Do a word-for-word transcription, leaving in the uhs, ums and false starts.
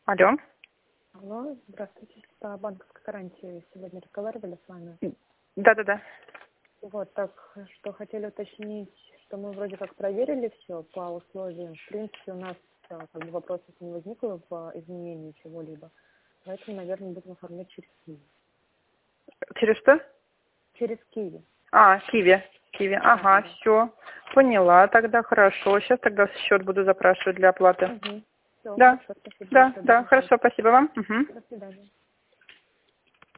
Алло. Алло, здравствуйте. По банковской гарантии сегодня разговаривали с вами. Да-да-да. Вот, так, что хотели уточнить, что мы вроде как проверили все по условиям. В принципе, у нас а, как бы вопросов не возникло в изменении чего-либо. Поэтому, наверное, будем оформлять через Киви. Через что? Через Киви. А, Киви. Киви. Ага, Да. все. Поняла тогда, хорошо. Сейчас тогда счет буду запрашивать для оплаты. Угу. Все, Да. хорошо, спасибо Да, большое. да, Будем хорошо, ждать. спасибо вам. Угу. До свидания.